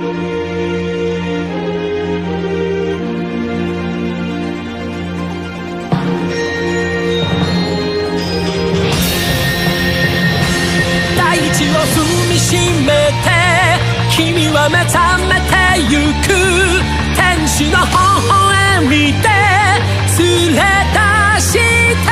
大地を踏みしめて君は目覚めてゆく天使の微笑みで連れ出して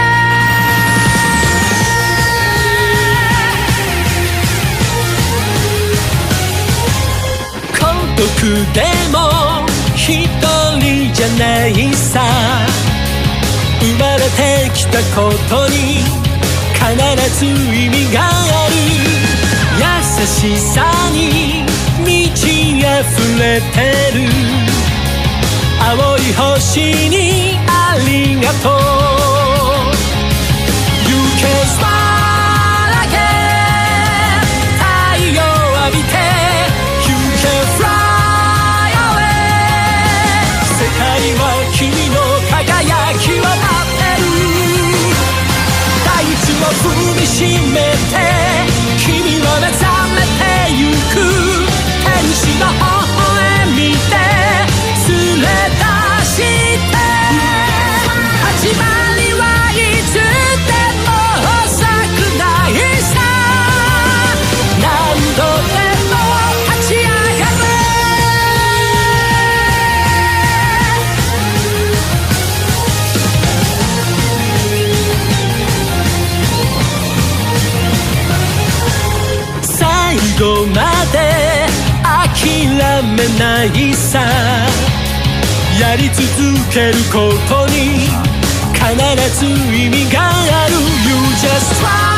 孤独でも一人じゃないさ生まれてきたことに必ず意味がある優しさに満ち溢れてる青い星にありがとう You can smile again 太陽浴びて You can fly away 世界は君の輝きを待ってる大地を踏みしめて君は目覚めてゆく天使の微笑みで連れ出して始まりはいつでも遅くないさ何度でも立ち上がる最後まで諦めないさやり続けることに必ず意味がある You just try